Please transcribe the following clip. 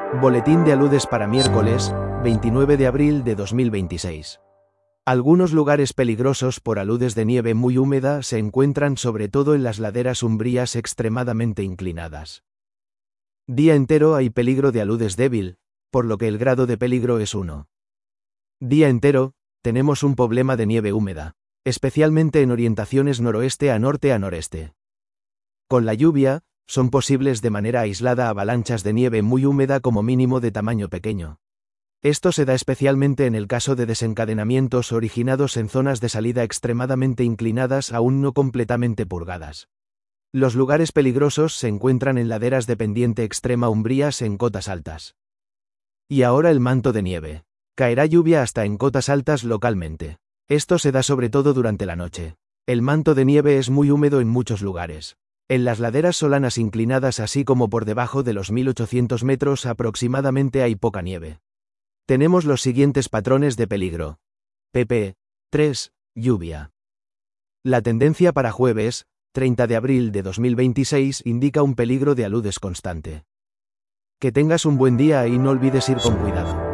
Boletín de aludes para miércoles, 29 de abril de 2026. Algunos lugares peligrosos por aludes de nieve muy húmeda se encuentran sobre todo en las laderas umbrías extremadamente inclinadas. Día entero hay peligro de aludes débil, por lo que el grado de peligro es 1. Día entero, tenemos un problema de nieve húmeda, especialmente en orientaciones noroeste a norte a noreste. Con la lluvia, son posibles de manera aislada avalanchas de nieve muy húmeda como mínimo de tamaño pequeño. Esto se da especialmente en el caso de desencadenamientos originados en zonas de salida extremadamente inclinadas aún no completamente purgadas. Los lugares peligrosos se encuentran en laderas de pendiente extrema umbrías en cotas altas. Y ahora el manto de nieve. Caerá lluvia hasta en cotas altas localmente. Esto se da sobre todo durante la noche. El manto de nieve es muy húmedo en muchos lugares. En las laderas solanas inclinadas así como por debajo de los 1800 metros aproximadamente hay poca nieve. Tenemos los siguientes patrones de peligro. pp. 3. Lluvia. La tendencia para jueves, 30 de abril de 2026 indica un peligro de aludes constante. Que tengas un buen día y no olvides ir con cuidado.